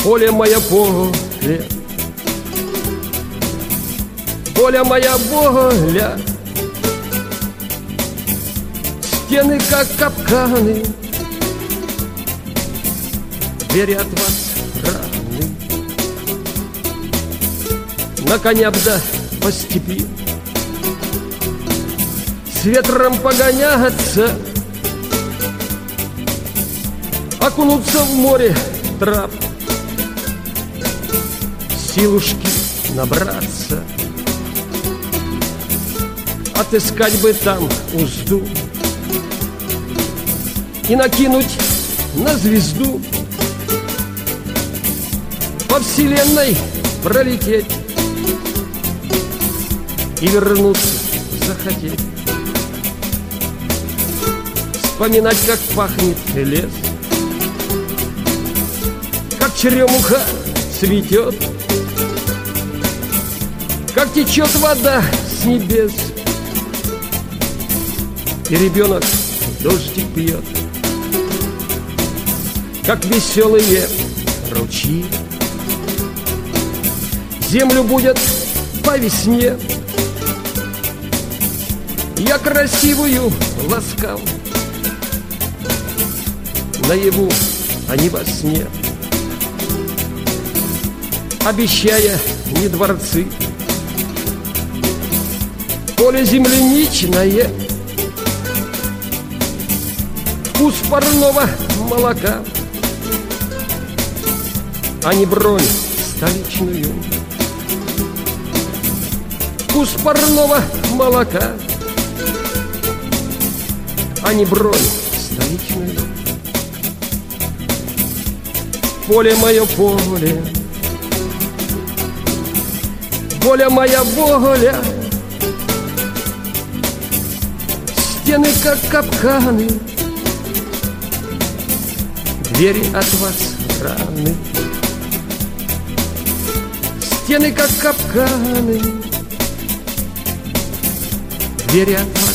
Поле мое поле, поле моя воля, стены как капканы, двери от вас раны. На коня бда по степи, с ветром погоняться, окунуться в море трав, силушки набраться, отыскать бы там узду и накинуть на звезду, по вселенной пролететь и вернуться захотеть, вспоминать, как пахнет лес, как черемуха цветет, как течет вода с небес, и ребенок дождик пьет, как веселые ручьи землю будет по весне. Я красивую ласкал наяву, а не во сне, обещая не дворцы, поле земляничное, вкус парного молока, а не бронь столичную. Вкус парного молока, а не бронь столичную. Поле мое поле, воля моя воля, стены как капканы, двери от вас раны. Стены как капканы, двери от вас